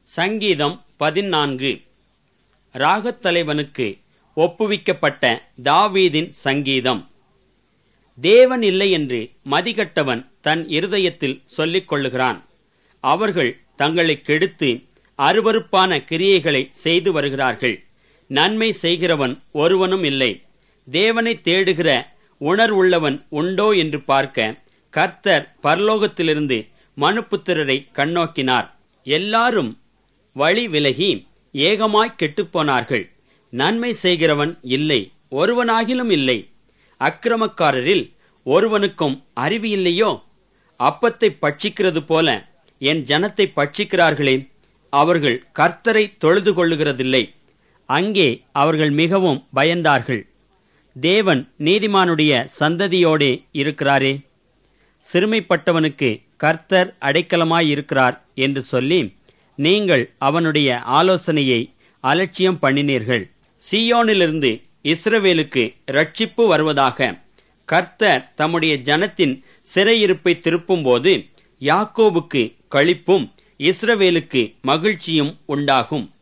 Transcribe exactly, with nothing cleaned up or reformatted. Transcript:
சங்கீதம் பதினான்கு. ராகத்தலைவனுக்கு ஒப்புவிக்கப்பட்ட தாவீதின் சங்கீதம். தேவன் இல்லை என்று மதிகட்டவன் தன் இருதயத்தில் சொல்லிக் கொள்ளுகிறான். அவர்கள் தங்களை கெடுத்து அருவருப்பான கிரியைகளை செய்து வருகிறார்கள். நன்மை செய்கிறவன் ஒருவனும் இல்லை. தேவனை தேடுகிற உணர்வுள்ளவன் உண்டோ என்று பார்க்க கர்த்தர் பரலோகத்திலிருந்து மனுப்புத்திரரை கண்ணோக்கினார். எல்லாரும் வழி விலகி ஏகமாய் கெட்டுப்போனார்கள். நன்மை செய்கிறவன் இல்லை, ஒருவனாகிலும் இல்லை. அக்கிரமக்காரரில் ஒருவனுக்கும் அறிவு இல்லையோ? அப்பத்தை பட்சிக்கிறது போல என் ஜனத்தை பட்சிக்கிறார்களே. அவர்கள் கர்த்தரை தொழுது கொள்ளுகிறதில்லை. அங்கே அவர்கள் மிகவும் பயந்தார்கள். தேவன் நீதிமானுடைய சந்ததியோடே இருக்கிறாரே. சிறுமைப்பட்டவனுக்கு கர்த்தர் அடைக்கலமாயிருக்கிறார் என்று சொல்லி நீங்கள் அவனுடைய ஆலோசனையை அலட்சியம் பண்ணினீர்கள். சீயோனிலிருந்து இஸ்ரவேலுக்கு இரட்சிப்பு வருவதாக. கர்த்தர் தம்முடைய ஜனத்தின் சிறையிருப்பை திருப்பும்போது யாக்கோபுக்கு களிப்பும் இஸ்ரவேலுக்கு மகிழ்ச்சியும் உண்டாகும்.